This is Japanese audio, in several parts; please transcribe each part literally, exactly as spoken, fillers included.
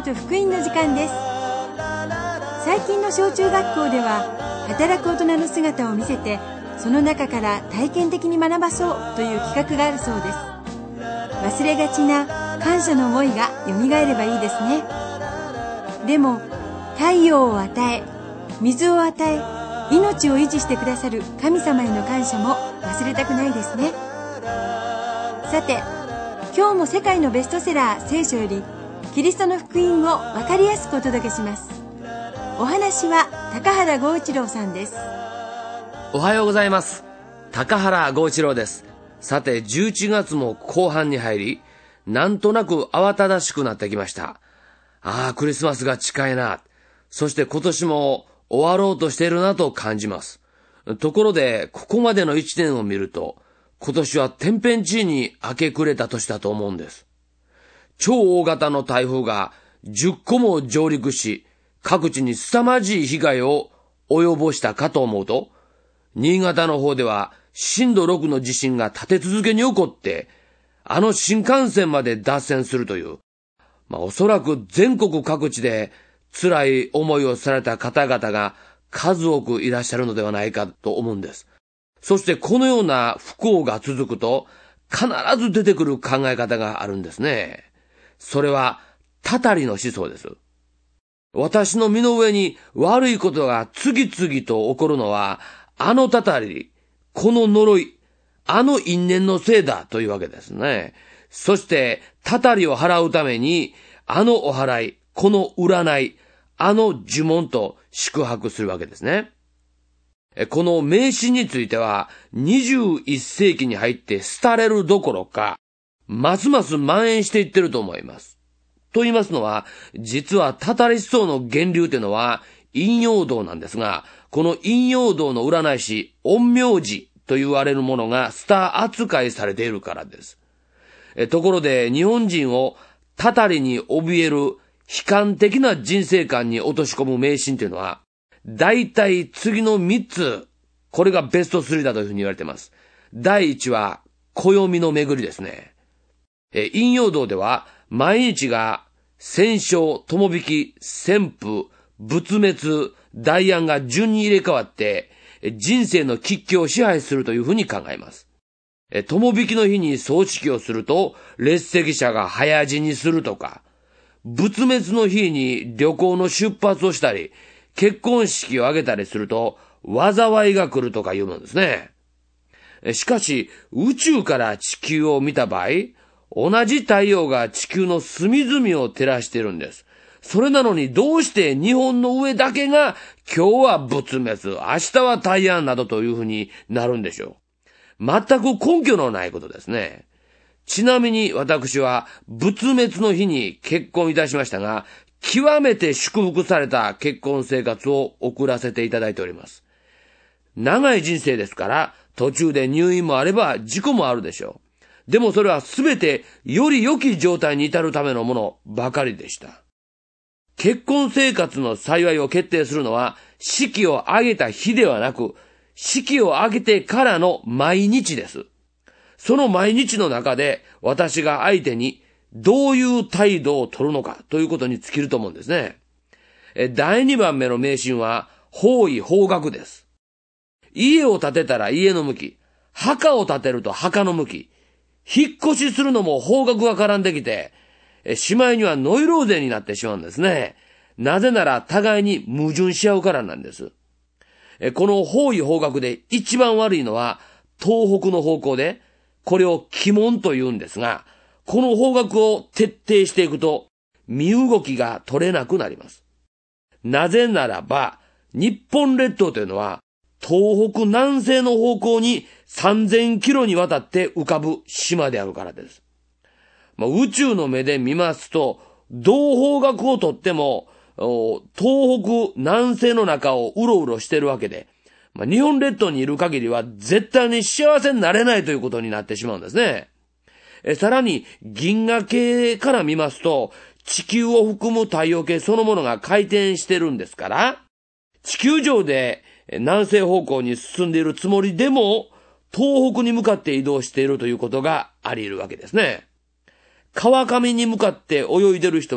と福音の時間です。最近の小中学校では働く大人の姿を見せて、その中から体験的に学ばそうという企画があるそうです。忘れがちな感謝の思いがよみがえればいいですね。でも太陽を与え、水を与え、命を維持してくださる神様への感謝も忘れたくないですね。さて、今日も世界のベストセラー聖書よりキリストの福音を分かりやすくお届けします。お話は高原剛一郎さんです。 おはようございます。高原剛一郎です。さて、じゅういちがつも後半に入り、なんとなく慌ただしくなってきました。ああ、クリスマスが近いな。そして今年も終わろうとしているなと感じます。ところで、ここまでのいちねんを見ると、今年は天変地異に明け暮れた年だと思うんです。超大型の台風がじゅっこも上陸し、各地に凄まじい被害を及ぼしたかと思うと、新潟の方では震度ろくの地震が立て続けに起こって、あの新幹線まで脱線するという、まあおそらく全国各地で辛い思いをされた方々が数多くいらっしゃるのではないかと思うんです。そしてこのような不幸が続くと、必ず出てくる考え方があるんですね。それは、たたりの思想です。私の身の上に悪いことが次々と起こるのは、あのたたり、この呪い、あの因縁のせいだというわけですね。そして、たたりを払うために、あのお祓い、この占い、あの呪文と宿泊するわけですね。この迷信については、にじゅういっせいきに入って廃れるどころか、ますます蔓延していってると思います。と言いますのは、実はたたり思想の源流というのは陰陽道なんですが、この陰陽道の占い師、陰陽師と言われるものがスター扱いされているからです。えところで日本人をたたりに怯える悲観的な人生観に落とし込む迷信というのは、大体次のみっつ、これがベストスリーだというふうに言われています。だいいちは、暦の巡りですね。え陰陽道では、毎日が戦勝、友引き、旋風、仏滅、大安が順に入れ替わって、人生の吉凶を支配するというふうに考えます。友引きの日に葬式をすると、列席者が早死にするとか、仏滅の日に旅行の出発をしたり、結婚式を挙げたりすると、災いが来るとか言うもんですね。しかし、宇宙から地球を見た場合、同じ太陽が地球の隅々を照らしているんです。それなのにどうして日本の上だけが、今日は仏滅、明日は大安などというふうになるんでしょう。全く根拠のないことですね。ちなみに私は仏滅の日に結婚いたしましたが、極めて祝福された結婚生活を送らせていただいております。長い人生ですから、途中で入院もあれば事故もあるでしょう。でもそれはすべてより良き状態に至るためのものばかりでした。結婚生活の幸いを決定するのは、式を挙げた日ではなく、式を挙げてからの毎日です。その毎日の中で私が相手にどういう態度を取るのかということに尽きると思うんですね。だいにばんめの迷信は方位方角です。家を建てたら家の向き、墓を建てると墓の向き、引っ越しするのも方角が絡んできて、しまいにはノイローゼになってしまうんですね。なぜなら互いに矛盾し合うからなんです。この方位方角で一番悪いのは東北の方向で、これを鬼門と言うんですが、この方角を徹底していくと、身動きが取れなくなります。なぜならば、日本列島というのは、東北南西の方向にさんぜんキロにわたって浮かぶ島であるからです。まあ、宇宙の目で見ますと、同方角をとっても、東北南西の中をうろうろしているわけで、まあ、日本列島にいる限りは絶対に幸せになれないということになってしまうんですね。えさらに銀河系から見ますと、地球を含む太陽系そのものが回転してるんですから、地球上で南西方向に進んでいるつもりでも、東北に向かって移動しているということがあり得るわけですね。川上に向かって泳いでる人は、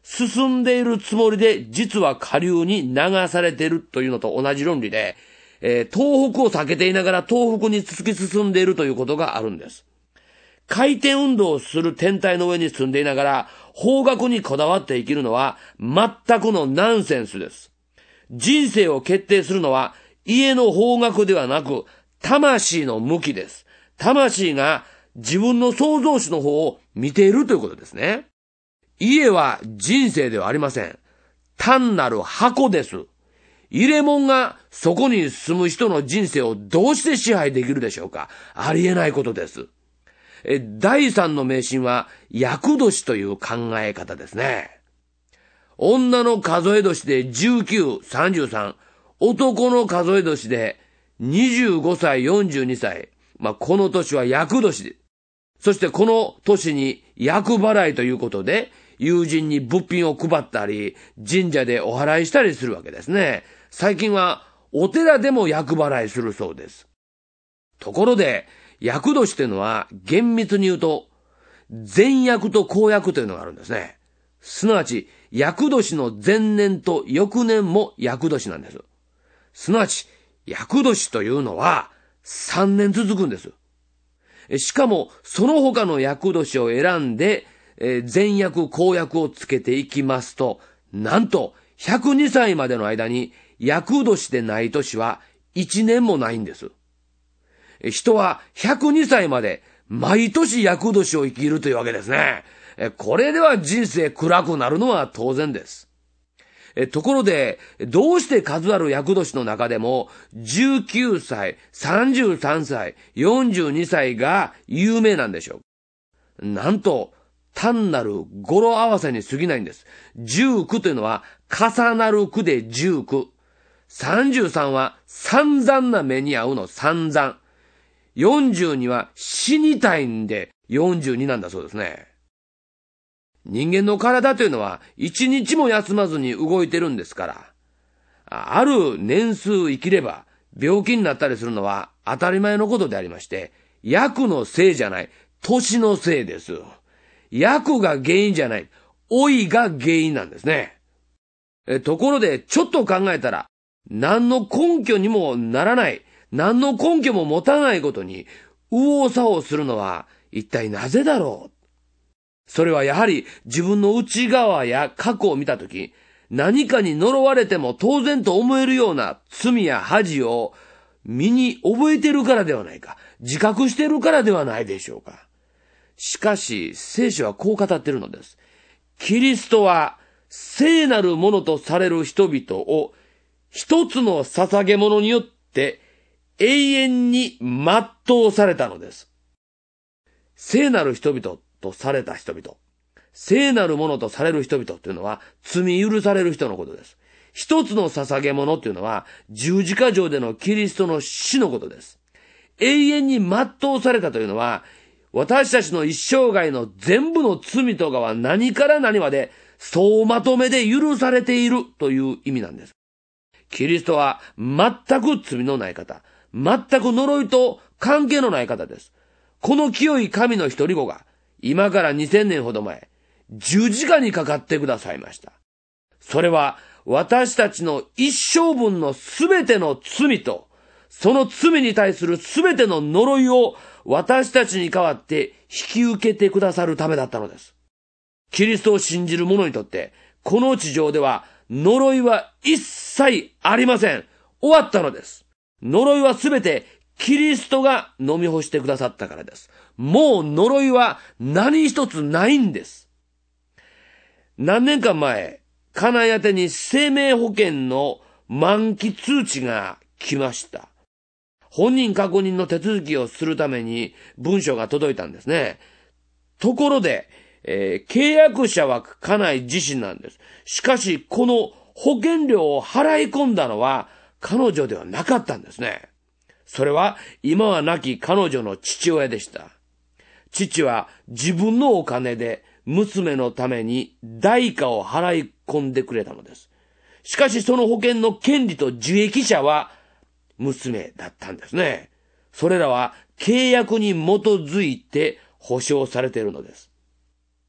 進んでいるつもりで実は下流に流されているというのと同じ論理で、えー、東北を避けていながら東北に突き進んでいるということがあるんです。回転運動をする天体の上に住んでいながら方角にこだわって生きるのは全くのナンセンスです。人生を決定するのは家の方角ではなく魂の向きです。魂が自分の創造主の方を見ているということですね。家は人生ではありません。単なる箱です。入れ物がそこに住む人の人生をどうして支配できるでしょうか。ありえないことです。え第三の迷信は厄年という考え方ですね。女の数え年でじゅうきゅう、さんじゅうさん、男の数え年でにじゅうごさい、よんじゅうにさい。まあ、この年は厄年で。そしてこの年に厄払いということで、友人に物品を配ったり、神社でお祓いしたりするわけですね。最近はお寺でも厄払いするそうです。ところで、厄年というのは厳密に言うと、前厄と後厄というのがあるんですね。すなわち、厄年の前年と翌年も厄年なんです。すなわち、厄年というのはさんねん続くんです。しかも、その他の厄年を選んで、えー、前厄後厄をつけていきますと、なんと、ひゃくにさいまでの間に、厄年でない年はいちねんもないんです。人はひゃくにさいまで毎年厄年を生きるというわけですね。これでは人生暗くなるのは当然です。ところで、どうして数ある厄年の中でもじゅうきゅうさい、さんじゅうさんさい、よんじゅうにさいが有名なんでしょう。なんと、単なる語呂合わせに過ぎないんです。じゅうきゅうというのは重なる句でじゅうきゅう。さんじゅうさんは散々な目に遭うの散々。よんじゅうには死にたいんでよんじゅうになんだそうですね。人間の体というのは一日も休まずに動いてるんですから、ある年数生きれば病気になったりするのは当たり前のことでありまして、厄のせいじゃない、年のせいです。厄が原因じゃない、老いが原因なんですね。えところでちょっと考えたら、何の根拠にもならない、何の根拠も持たないことに右往左往するのは一体なぜだろう。それはやはり自分の内側や過去を見たとき、何かに呪われても当然と思えるような罪や恥を身に覚えてるからではないか、自覚してるからではないでしょうか。しかし聖書はこう語っているのです。キリストは聖なるものとされる人々を一つの捧げ物によって永遠に全うされたのです。聖なる人々とされた人々。聖なるものとされる人々というのは罪許される人のことです。一つの捧げ物というのは十字架上でのキリストの死のことです。永遠に全うされたというのは私たちの一生涯の全部の罪とかは何から何まで総まとめで許されているという意味なんです。キリストは全く罪のない方、全く呪いと関係のない方です。この清い神の一人子が今からにせんねんほど前、十字架にかかってくださいました。それは私たちの一生分のすべての罪と、その罪に対するすべての呪いを私たちに代わって引き受けてくださるためだったのです。キリストを信じる者にとって、この地上では呪いは一切ありません。終わったのです。呪いはすべてキリストが飲み干してくださったからです。もう呪いは何一つないんです。何年か前、家内宛てに生命保険の満期通知が来ました。本人確認の手続きをするために文書が届いたんですね。ところで、えー、契約者は家内自身なんです。しかし、この保険料を払い込んだのは彼女ではなかったんですね。それは今は亡き彼女の父親でした。父は自分のお金で娘のために代価を払い込んでくれたのです。しかしその保険の権利と受益者は娘だったんですね。それらは契約に基づいて保証されているのです。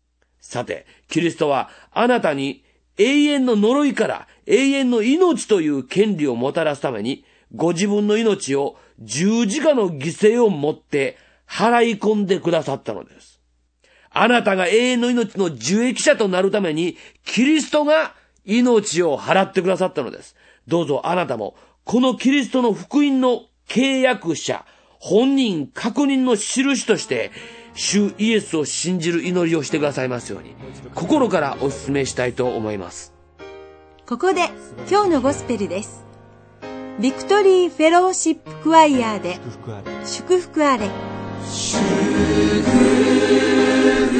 さて、キリストはあなたに永遠の呪いから永遠の命という権利をもたらすために、ご自分の命を十字架の犠牲をもって払い込んでくださったのです。あなたが永遠の命の受益者となるために、キリストが命を払ってくださったのです。どうぞあなたも、このキリストの福音の契約者、本人確認の印として、主イエスを信じる祈りをしてくださいますように、心からお勧めしたいと思います。 ここで今日のゴスペルです。ビクトリーフェローシップクワイヤーで祝福あれ。祝福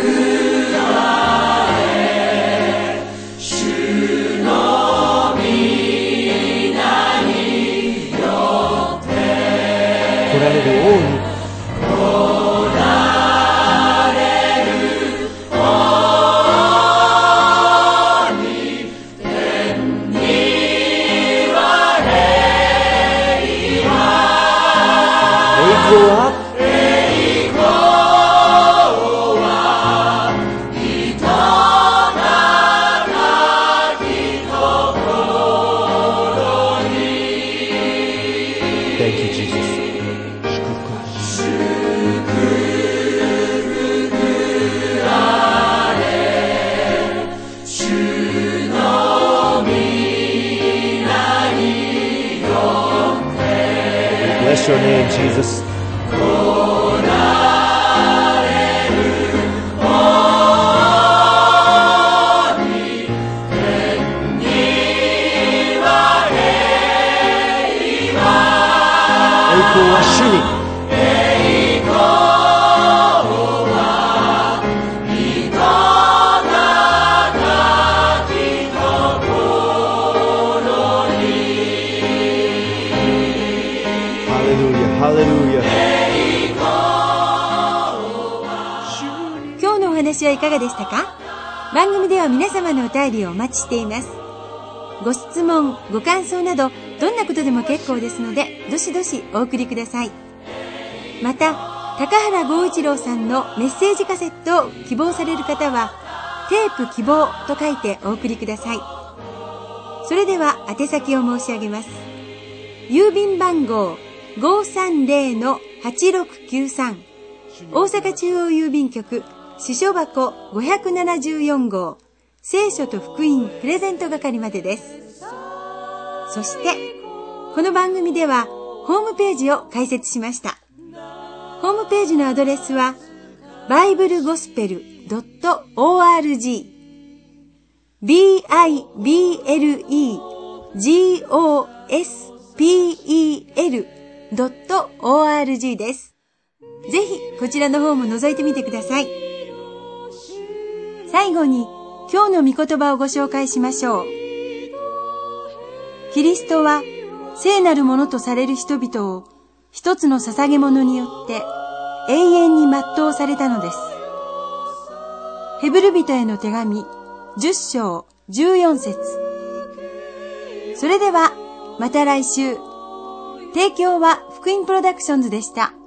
あれ、主の御名によって来られる王に Bless your name, Jesus. 栄光は主に。 今日のお話はいかがでしたか？番組では皆様のお便りをお待ちしています。ご質問、ご感想などどんなことでも結構ですので、どしどしお送りください。また、高原剛一郎さんのメッセージカセットを希望される方は、テープ希望と書いてお送りください。それでは宛先を申し上げます。郵便番号 ごーさんぜろのはちろくきゅうさん 大阪中央郵便局支所箱ごひゃくななじゅうよんごう聖書と福音プレゼント係までです。そしてこの番組ではホームページを開設しました。ホームページのアドレスは バイブルゴスペル ドット オーアールジー ビーアイビーエルイージーオーエスピーイーエル ドット オーアールジー です。ぜひこちらの方も覗いてみてください。最後に今日の御言葉をご紹介しましょう。キリストは聖なるものとされる人々を一つの捧げ物によって永遠に全うされたのです。ヘブル人への手紙じゅっしょうじゅうよんせつ。それではまた来週。提供は福音プロダクションズでした。